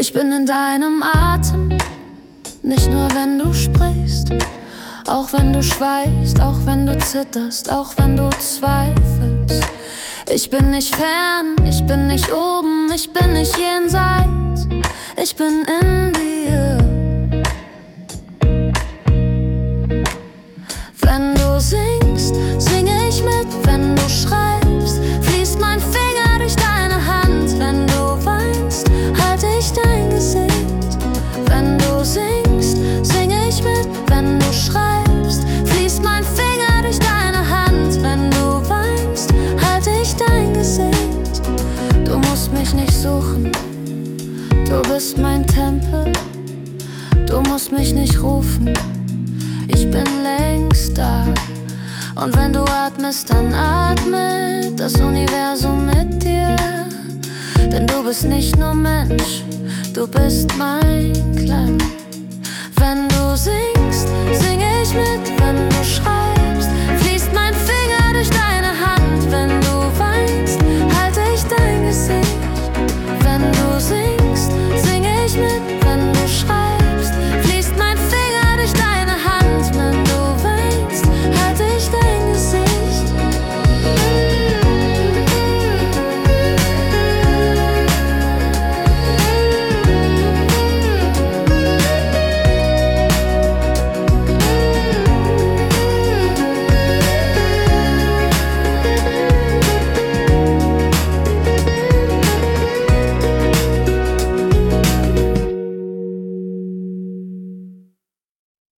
Ich bin in deinem Atem, nicht nur wenn du sprichst, auch wenn du schweigst, auch wenn du zitterst, auch wenn du zweifelst. Ich bin nicht fern, ich bin nicht oben, ich bin nicht jenseits, ich bin in dir. Wenn du singst, singe ich mit, wenn du schreibst, fließt mein Finger durch deine Hand. Wenn du weinst, halte ich dein Gesicht. Wenn du singst, singe ich mit, wenn du schreibst, fließt mein Finger durch deine Hand. Wenn du weinst, halte ich dein Gesicht. Du musst mich nicht suchen, du bist mein Tempel. Du musst mich nicht rufen, ich bin längst da. Und wenn du atmest, dann atmet das Universum mit dir. Denn du bist nicht nur Mensch, du bist mein Klang. Wenn du singst,